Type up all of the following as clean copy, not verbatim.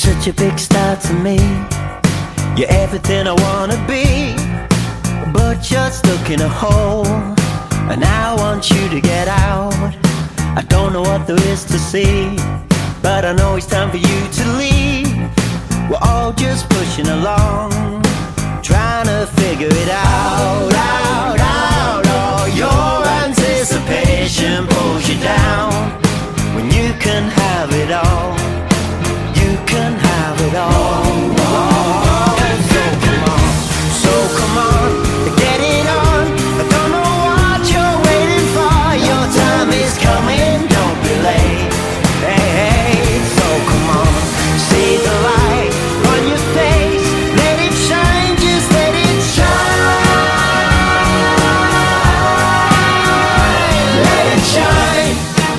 such a big star to me. You're everything I wanna be, but you're stuck in a hole, and I want you to get out. I don't know what there is to see, but I know it's time for you to leave. We're all just pushing along, trying to figure it out, Oh, your anticipation pulls you down when you can have it all. You can have it all. So come on, get it on. I don't know what you're waiting for. Your time is coming, don't be late. Hey, so come on, see the light on your face. Let it shine, just let it shine. Let it shine.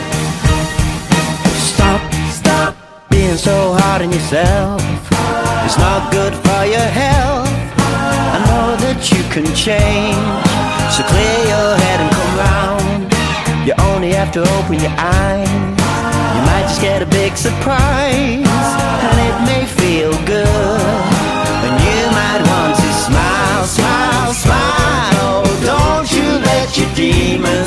Stop being so hard on yourself. It's not good for your health. I know that you can change, so clear your head and come round. You only have to open your eyes. You might just get a big surprise, and it may feel good, and you might want to smile, smile, smile. Oh, don't you let your demons